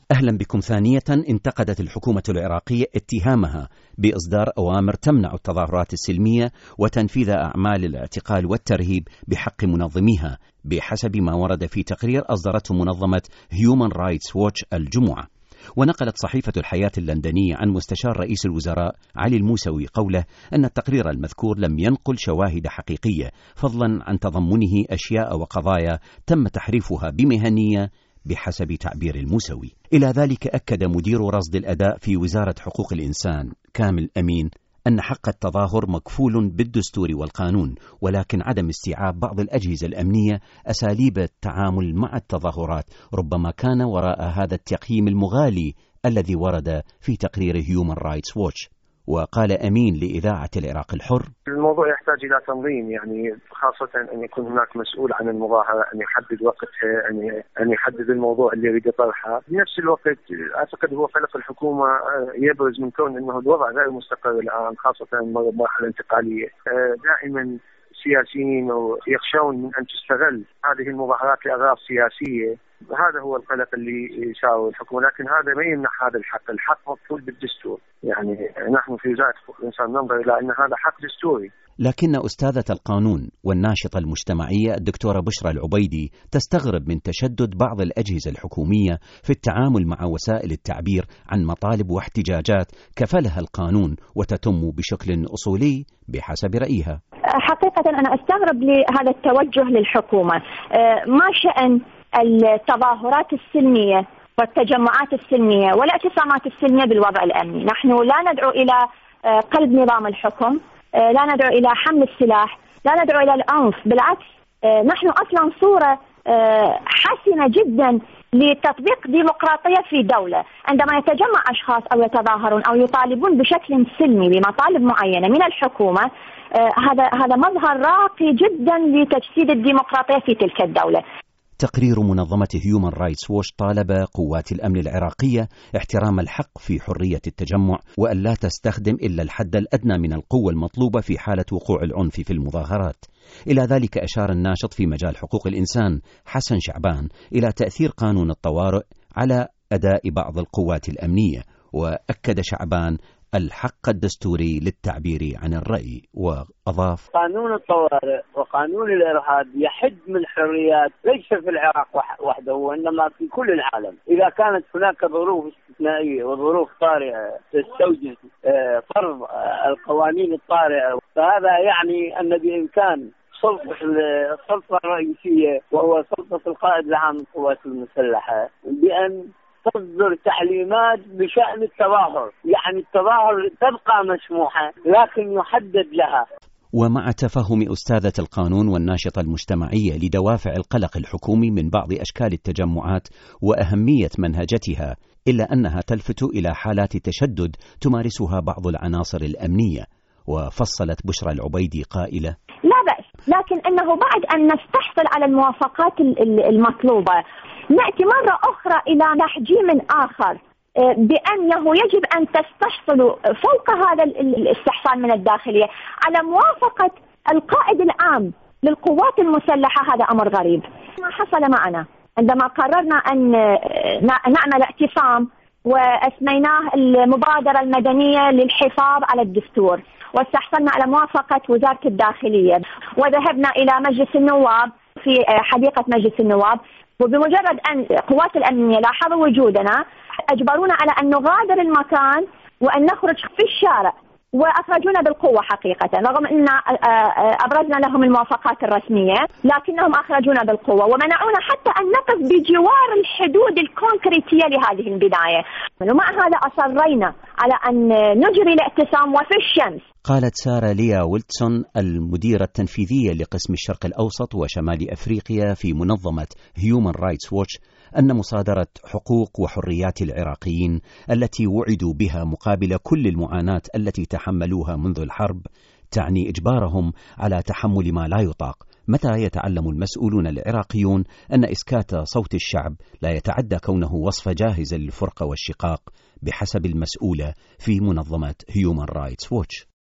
أهلا بكم. ثانية، انتقدت الحكومة العراقية اتهامها بإصدار أوامر تمنع التظاهرات السلمية وتنفيذ أعمال الاعتقال والترهيب بحق منظميها، بحسب ما ورد في تقرير أصدرته منظمة Human Rights Watch الجمعة. ونقلت صحيفة الحياة اللندنية عن مستشار رئيس الوزراء علي الموسوي قوله أن التقرير المذكور لم ينقل شواهد حقيقية، فضلا عن تضمنه أشياء وقضايا تم تحريفها بمهنية بحسب تعبير الموسوي. إلى ذلك أكد مدير رصد الأداء في وزارة حقوق الإنسان كامل أمين أن حق التظاهر مكفول بالدستور والقانون، ولكن عدم استيعاب بعض الأجهزة الأمنية أساليب التعامل مع التظاهرات ربما كان وراء هذا التقييم المغالي الذي ورد في تقرير Human Rights Watch. وقال أمين لإذاعة العراق الحر: الموضوع يحتاج إلى تنظيم، يعني خاصة أن يكون هناك مسؤول عن المظاهرة، أن يحدد وقتها، أن يحدد الموضوع اللي يريد يطرحه. بنفس الوقت أعتقد هو قلق الحكومة يبرز من كون أنه الوضع غير مستقر الآن، خاصة مرحلة انتقالية. دائما السياسيين يخشون من أن تستغل هذه المظاهرات لأغراض سياسية. هذا هو القلق اللي يساوي الحكومة، لكن هذا ما يمنع هذا الحق مكفول بالدستور. يعني نحن في وزارة حقوق الإنسان ننظر إلى أن هذا حق دستوري. لكن أستاذة القانون والناشطة المجتمعية الدكتورة بشرى العبيدي تستغرب من تشدد بعض الأجهزة الحكومية في التعامل مع وسائل التعبير عن مطالب واحتجاجات كفلها القانون وتتم بشكل أصولي بحسب رأيها. حقيقة أنا أستغرب لهذا التوجه للحكومة. ما شأن التظاهرات السلمية والتجمعات السلمية والاعتصامات السلمية بالوضع الأمني؟ نحن لا ندعو إلى قلب نظام الحكم، لا ندعو إلى حمل السلاح، لا ندعو إلى العنف، بالعكس نحن أصلا صورة حسنة جدا لتطبيق ديمقراطية في دولة. عندما يتجمع أشخاص أو يتظاهرون أو يطالبون بشكل سلمي بمطالب معينة من الحكومة، هذا مظهر راقي جدا لتجسيد الديمقراطية في تلك الدولة. تقرير منظمة Human Rights Watch طالب قوات الأمن العراقية احترام الحق في حرية التجمع وأن لا تستخدم إلا الحد الأدنى من القوة المطلوبة في حالة وقوع العنف في المظاهرات. إلى ذلك أشار الناشط في مجال حقوق الإنسان حسن شعبان إلى تأثير قانون الطوارئ على أداء بعض القوات الأمنية، وأكد شعبان الحق الدستوري للتعبير عن الرأي، وأضاف: قانون الطوارئ وقانون الإرهاب يحد من الحريات ليس في العراق وحده وإنما في كل العالم. إذا كانت هناك ظروف استثنائية وظروف طارئة تستوجب فرض القوانين الطارئة، فهذا يعني أن بإمكان السلطة الرئيسية وهو سلطة القائد العام للقوات المسلحة بأن تصدر تعليمات بشأن التظاهر، يعني التظاهر تبقى مسموحة لكن يحدد لها. ومع تفهم أستاذة القانون والناشطة المجتمعية لدوافع القلق الحكومي من بعض أشكال التجمعات وأهمية منهجتها، إلا أنها تلفت إلى حالات تشدد تمارسها بعض العناصر الأمنية. وفصلت بشرى العبيدي قائلة: لا بأس، لكن أنه بعد أن نستحصل على الموافقات المطلوبة نأتي مرة أخرى إلى تحجيم آخر بأنه يجب أن تستحصلوا فوق هذا الاستحصال من الداخلية على موافقة القائد العام للقوات المسلحة. هذا أمر غريب. ما حصل معنا عندما قررنا أن نعمل اعتصام وأسميناه المبادرة المدنية للحفاظ على الدستور، واستحصلنا على موافقة وزارة الداخلية، وذهبنا إلى مجلس النواب في حديقة مجلس النواب، وبمجرد أن قوات الأمنية لاحظوا وجودنا أجبرونا على أن نغادر المكان وأن نخرج في الشارع، وأخرجونا بالقوة حقيقة، رغم أن أبرزنا لهم الموافقات الرسمية لكنهم أخرجونا بالقوة ومنعونا حتى أن نقف بجوار الحدود الكونكريتية لهذه البداية. ومع هذا أصرينا على أن نجري الاعتصام وفي الشمس. قالت سارة ليا ويلتسون المديرة التنفيذية لقسم الشرق الأوسط وشمال أفريقيا في منظمة Human Rights Watch أن مصادرة حقوق وحريات العراقيين التي وعدوا بها مقابل كل المعاناة التي تحملوها منذ الحرب تعني إجبارهم على تحمل ما لا يطاق، متى يتعلم المسؤولون العراقيون أن إسكات صوت الشعب لا يتعدى كونه وصفة جاهزة للفرقة والشقاق بحسب المسؤولة في منظمة Human Rights Watch.